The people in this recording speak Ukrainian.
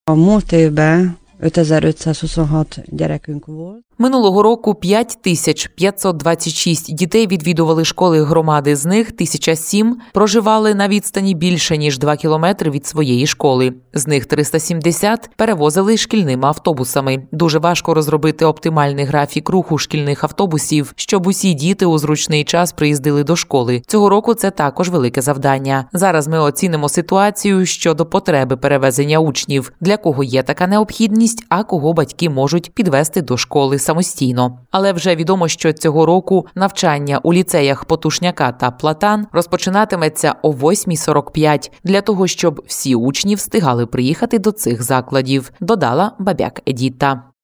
A múlt évben 5526 gyerekünk volt. Минулого року 5526 дітей відвідували школи громади, з них 1007 проживали на відстані більше, ніж 2 кілометри від своєї школи. З них 370 перевозили шкільними автобусами. Дуже важко розробити оптимальний графік руху шкільних автобусів, щоб усі діти у зручний час приїздили до школи. Цього року це також велике завдання. Зараз ми оцінимо ситуацію щодо потреби перевезення учнів, для кого є така необхідність, а кого батьки можуть підвести до школи самостійно. Але вже відомо, що цього року навчання у ліцеях Потушняка та Платан розпочинатиметься о 8:45 для того, щоб всі учні встигали приїхати до цих закладів, додала Бабяк Едіта.